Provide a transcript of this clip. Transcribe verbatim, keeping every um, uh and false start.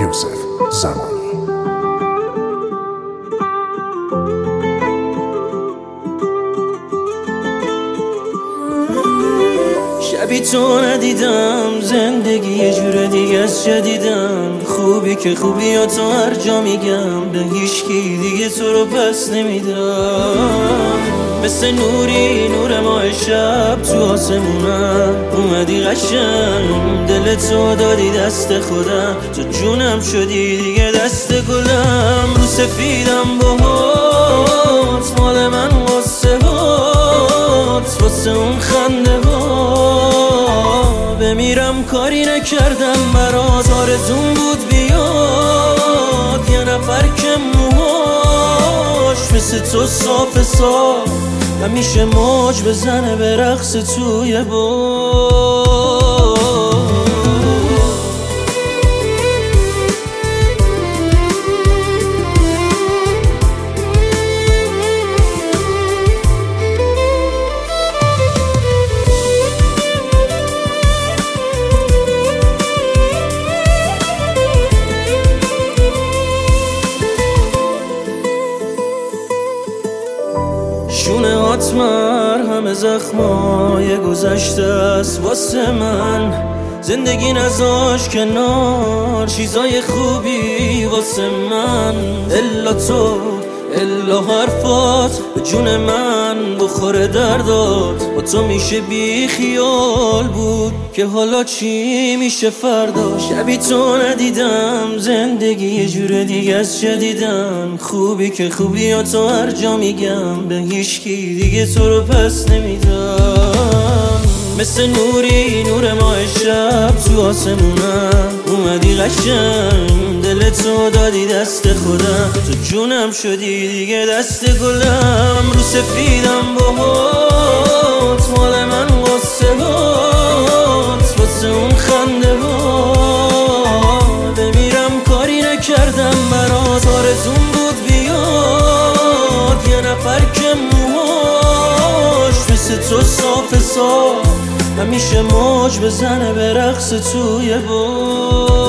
یوسف زمانی. شبی تو ندیدم، زندگی یه جور دیگه از جدیدم. خوبی که خوبی ها تو هر جا میگم، به هیچکی دیگه تو رو پس نمیدم. مثل نوری نور ماه شب تو آسمونم، اومدی قشنگ دل تو دادی دست خودم. تو جونم شدی دیگه دست گلم. رو سفیدم باهات، مال من واسه هات، واسه اون خنده ها بمیرم کاری نکردم برات. آرزون بود بیاد یه نفر که موهاش مثل تو صاف صاف همیشه موج بزنه به رقص توی باد. شونه هات مرهم زخمای گذشته است واسه من. زندگی نذاش کنار چیزای خوبی واسه من. الا تو الا حرفات به جون من بخوره دردات. با تو میشه بی خیال بود که حالا چی میشه فردا. شبی تو ندیدم، زندگی یه جور دیگه از جدیدم. خوبی که خوبی ها تو هر جا میگم، به هیچکی دیگه تو رو پس نمیدم. مثل نوری نور ماه شب تو آسمونم، اومدی قشنگ دل تو دادی دست خودم. تو جونم شدی دیگه دست گلم. رو سفیدم باهات، مال من واسه هات، واسه اون خنده ها بمیرم کاری نکردم برات. آرزون بود بیاد یه نفر که موهاش مثل تو صاف صاف همیشه موج بزنه به رقص توی باد.